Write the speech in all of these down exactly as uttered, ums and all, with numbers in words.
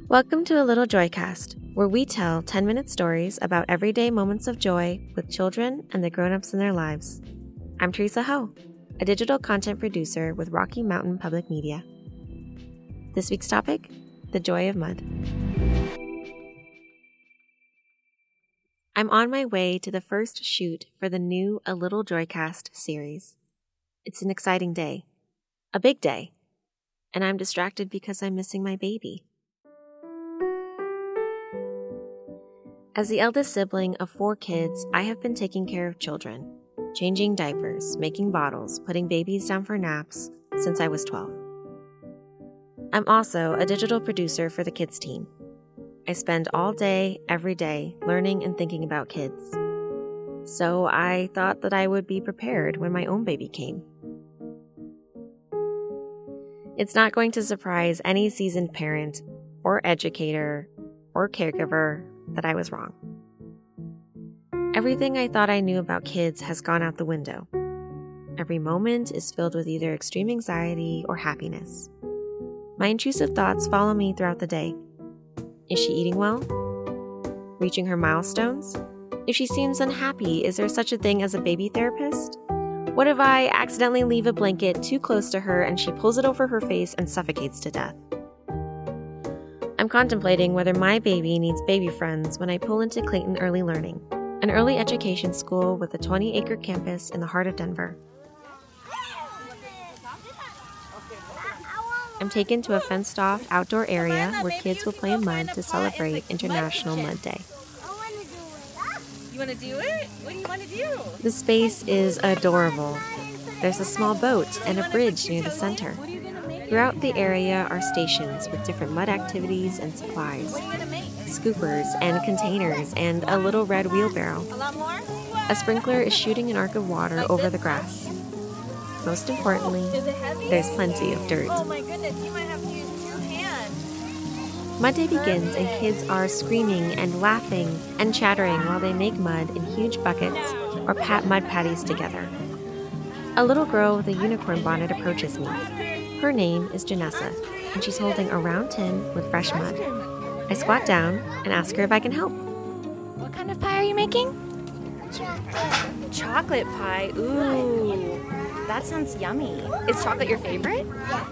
Welcome to a Little Joycast, where we tell ten-minute stories about everyday moments of joy with children and the grown-ups in their lives. I'm Teresa Ho, a digital content producer with Rocky Mountain Public Media. This week's topic, the joy of mud. I'm on my way to the first shoot for the new A Little Joycast series. It's an exciting day, a big day, and I'm distracted because I'm missing my baby. As the eldest sibling of four kids, I have been taking care of children, changing diapers, making bottles, putting babies down for naps since I was twelve. I'm also a digital producer for the kids team. I spend all day, every day, learning and thinking about kids. So I thought that I would be prepared when my own baby came. It's not going to surprise any seasoned parent or educator or caregiver that I was wrong. Everything I thought I knew about kids has gone out the window. Every moment is filled with either extreme anxiety or happiness. My intrusive thoughts follow me throughout the day. Is she eating well? Reaching her milestones? If she seems unhappy, is there such a thing as a baby therapist? What if I accidentally leave a blanket too close to her and she pulls it over her face and suffocates to death? I'm contemplating whether my baby needs baby friends when I pull into Clayton Early Learning, an early education school with a twenty-acre campus in the heart of Denver. I'm taken to a fenced-off outdoor area where kids will play in mud to celebrate International Mud Day. You want to do it? What do you want to do? The space is adorable. There's a small boat and a bridge near the center. Throughout the area are stations with different mud activities and supplies, scoopers and containers, and a little red wheelbarrow. A sprinkler is shooting an arc of water over the grass. Most importantly, there's plenty of dirt. Oh my goodness, you might have to use two hands. Mud Day begins and kids are screaming and laughing and chattering while they make mud in huge buckets or pat mud patties together. A little girl with a unicorn bonnet approaches me. Her name is Janessa, and she's holding a round tin with fresh mud. I squat down and ask her if I can help. What kind of pie are you making? Chocolate. Chocolate pie. Ooh, that sounds yummy. Is chocolate your favorite?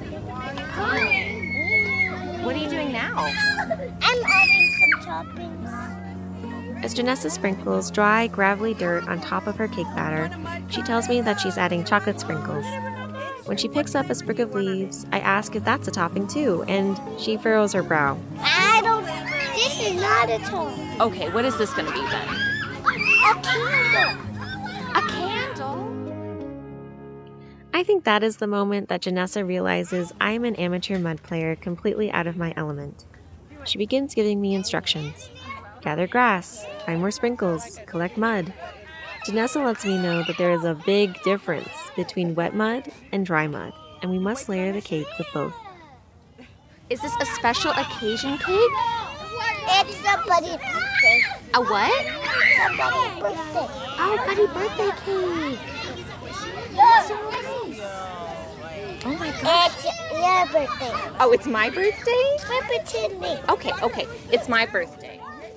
Yeah. What are you doing now? I'm adding some toppings. As Janessa sprinkles dry, gravelly dirt on top of her cake batter, she tells me that she's adding chocolate sprinkles. When she picks up a sprig of leaves, I ask if that's a topping too, and she furrows her brow. I don't. This is not a topping. Okay, what is this going to be then? A candle. A candle? I think that is the moment that Janessa realizes I am an amateur mud player completely out of my element. She begins giving me instructions. Gather grass, find more sprinkles, collect mud. Janessa lets me know that there is a big difference between wet mud and dry mud, and we must layer the cake with both. Is this a special occasion cake? It's somebody's birthday. A what? Somebody's birthday. Oh, buddy birthday cake. That's so nice. Oh my gosh. It's your birthday. Oh, it's my birthday? We're pretending. Okay, okay. It's my birthday.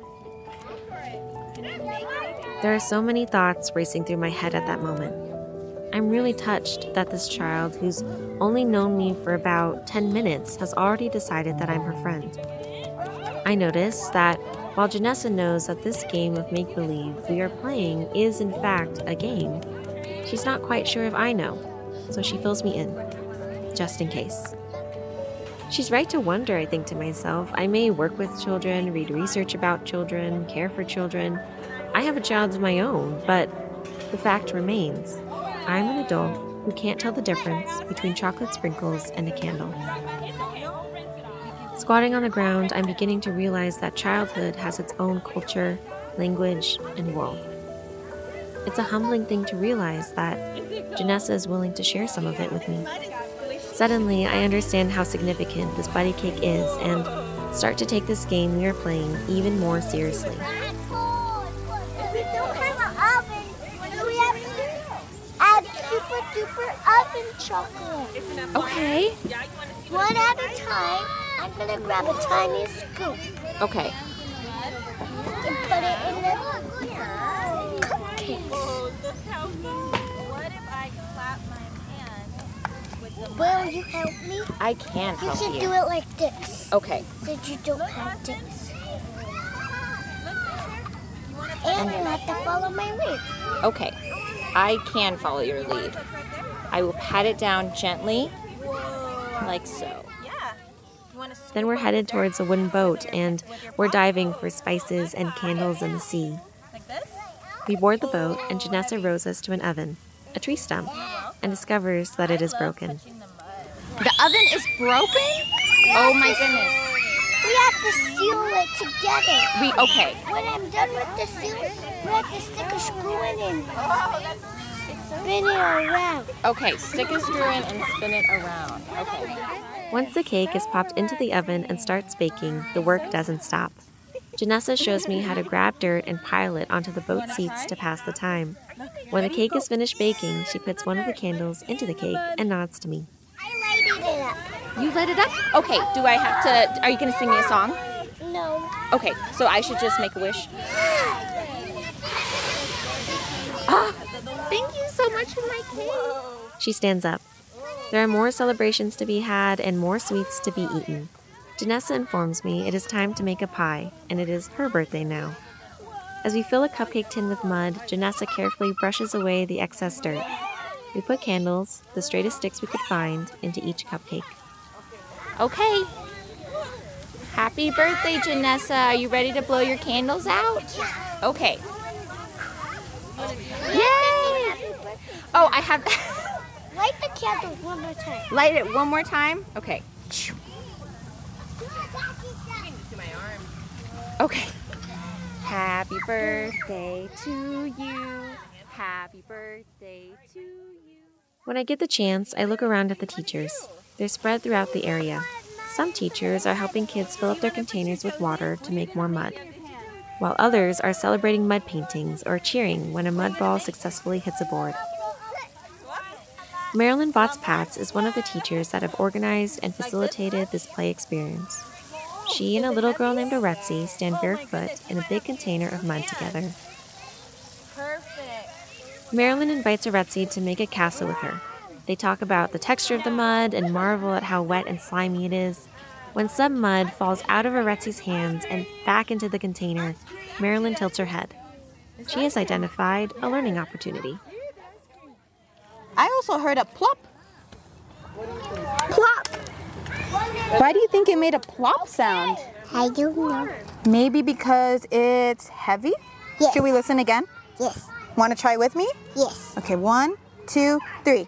There are so many thoughts racing through my head at that moment. I'm really touched that this child, who's only known me for about ten minutes, has already decided that I'm her friend. I notice that while Janessa knows that this game of make-believe we are playing is in fact a game, she's not quite sure if I know, so she fills me in, just in case. She's right to wonder, I think to myself. I may work with children, read research about children, care for children. I have a child of my own, but the fact remains, I'm an adult who can't tell the difference between chocolate sprinkles and a candle. Squatting on the ground, I'm beginning to realize that childhood has its own culture, language, and world. It's a humbling thing to realize that Janessa is willing to share some of it with me. Suddenly, I understand how significant this buddy cake is and start to take this game we are playing even more seriously. We don't have an oven. So we have to add super duper oven chocolate. Okay. One at a time I'm gonna grab a tiny scoop Okay. and put it in the cupcakes. What if I clap my hand with the Will you help me? I can You help should you. do it like this, Okay. since you don't have this. And you have to follow my lead. Okay. I can follow your lead. I will pat it down gently, like so. Yeah. You want to Then we're headed towards a wooden boat and we're diving for spices and candles in the sea. like this? We board the boat and Janessa rows us to an oven, a tree stump, and discovers that it is broken. The oven is broken? Oh my goodness. We have to seal it together. We, okay. When I'm done with the seal, we have to stick a screw in and spin it around. Okay, stick a screw in and spin it around. Okay. Once the cake is popped into the oven and starts baking, the work doesn't stop. Janessa shows me how to grab dirt and pile it onto the boat seats to pass the time. When the cake is finished baking, she puts one of the candles into the cake and nods to me. I lighted it up. You light it up? Okay, do I have to, are you going to sing me a song? No. Okay, so I should just make a wish. Ah, thank you so much for my cake. She stands up. There are more celebrations to be had and more sweets to be eaten. Janessa informs me it is time to make a pie, and it is her birthday now. As we fill a cupcake tin with mud, Janessa carefully brushes away the excess dirt. We put candles, the straightest sticks we could find, into each cupcake. Okay. Happy birthday, Janessa. Are you ready to blow your candles out? Okay. Yay! Oh, I have... Light the candle one more time. Light it one more time? Okay. Okay. Happy birthday to you. Happy birthday to you. When I get the chance, I look around at the teachers. They're spread throughout the area. Some teachers are helping kids fill up their containers with water to make more mud, while others are celebrating mud paintings or cheering when a mud ball successfully hits a board. Marilyn Botts-Patz is one of the teachers that have organized and facilitated this play experience. She and a little girl named Aretzi stand barefoot in a big container of mud together. Perfect. Marilyn invites Aretzi to make a castle with her. They talk about the texture of the mud and marvel at how wet and slimy it is. When some mud falls out of Aretzi's hands and back into the container, Marilyn tilts her head. She has identified a learning opportunity. I also heard a plop. Plop. Why do you think it made a plop sound? I don't know. Maybe because it's heavy? Yes. Should we listen again? Yes. Want to try with me? Yes. Okay, one, two, three.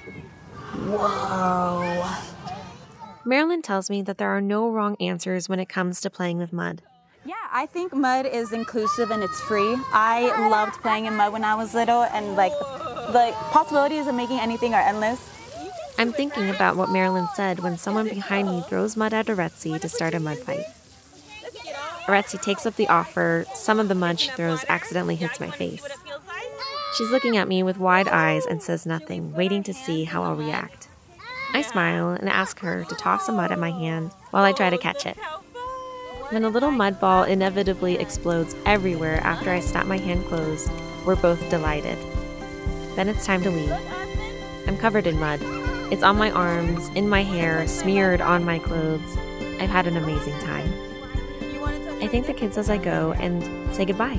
Whoa. Marilyn tells me that there are no wrong answers when it comes to playing with mud. Yeah, I think mud is inclusive and it's free. I loved playing in mud when I was little, and like the possibilities of making anything are endless. I'm thinking about what Marilyn said when someone behind me throws mud at Aretzi to start a mud fight. Aretzi takes up the offer. Some of the mud she throws accidentally hits my face. She's looking at me with wide eyes and says nothing, waiting to see how I'll react. I smile and ask her to toss some mud at my hand while I try to catch it. When the little mud ball inevitably explodes everywhere after I snap my hand closed, we're both delighted. Then it's time to leave. I'm covered in mud. It's on my arms, in my hair, smeared on my clothes. I've had an amazing time. I thank the kids as I go and say goodbye.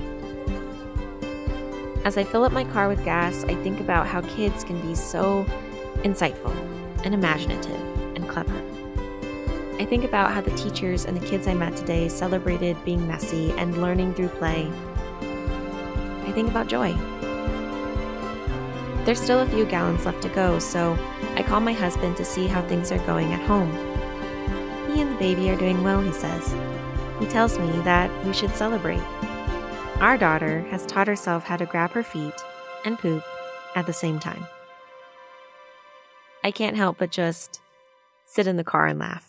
As I fill up my car with gas, I think about how kids can be so insightful and imaginative and clever. I think about how the teachers and the kids I met today celebrated being messy and learning through play. I think about joy. There's still a few gallons left to go, so I call my husband to see how things are going at home. He and the baby are doing well, he says. He tells me that we should celebrate. Our daughter has taught herself how to grab her feet and poop at the same time. I can't help but just sit in the car and laugh.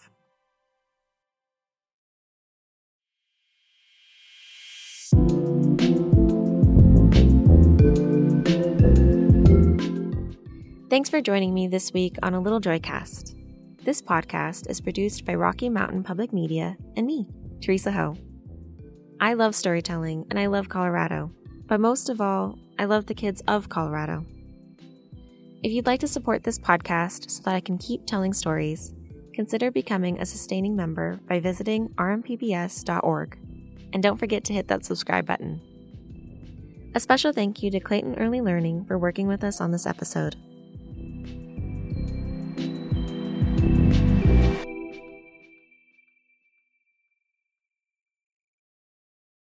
Thanks for joining me this week on A Little Joycast. This podcast is produced by Rocky Mountain Public Media and me, Teresa Ho. I love storytelling and I love Colorado, but most of all, I love the kids of Colorado. If you'd like to support this podcast so that I can keep telling stories, consider becoming a sustaining member by visiting r m p b s dot org. And don't forget to hit that subscribe button. A special thank you to Clayton Early Learning for working with us on this episode.